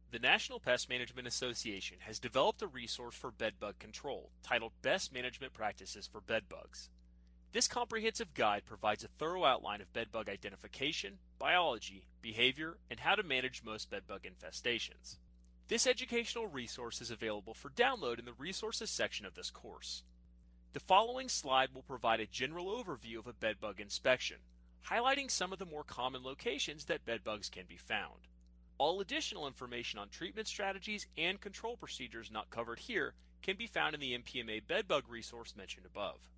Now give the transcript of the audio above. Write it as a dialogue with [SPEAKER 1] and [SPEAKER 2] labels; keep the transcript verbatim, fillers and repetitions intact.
[SPEAKER 1] The National Pest Management Association has developed a resource for bedbug control titled Best Management Practices for Bedbugs. This comprehensive guide provides a thorough outline of bedbug identification, biology, behavior, and how to manage most bedbug infestations. This educational resource is available for download in the Resources section of this course. The following slide will provide a general overview of a bedbug inspection, highlighting some of the more common locations that bedbugs can be found. All additional information on treatment strategies and control procedures not covered here can be found in the N P M A bedbug resource mentioned above.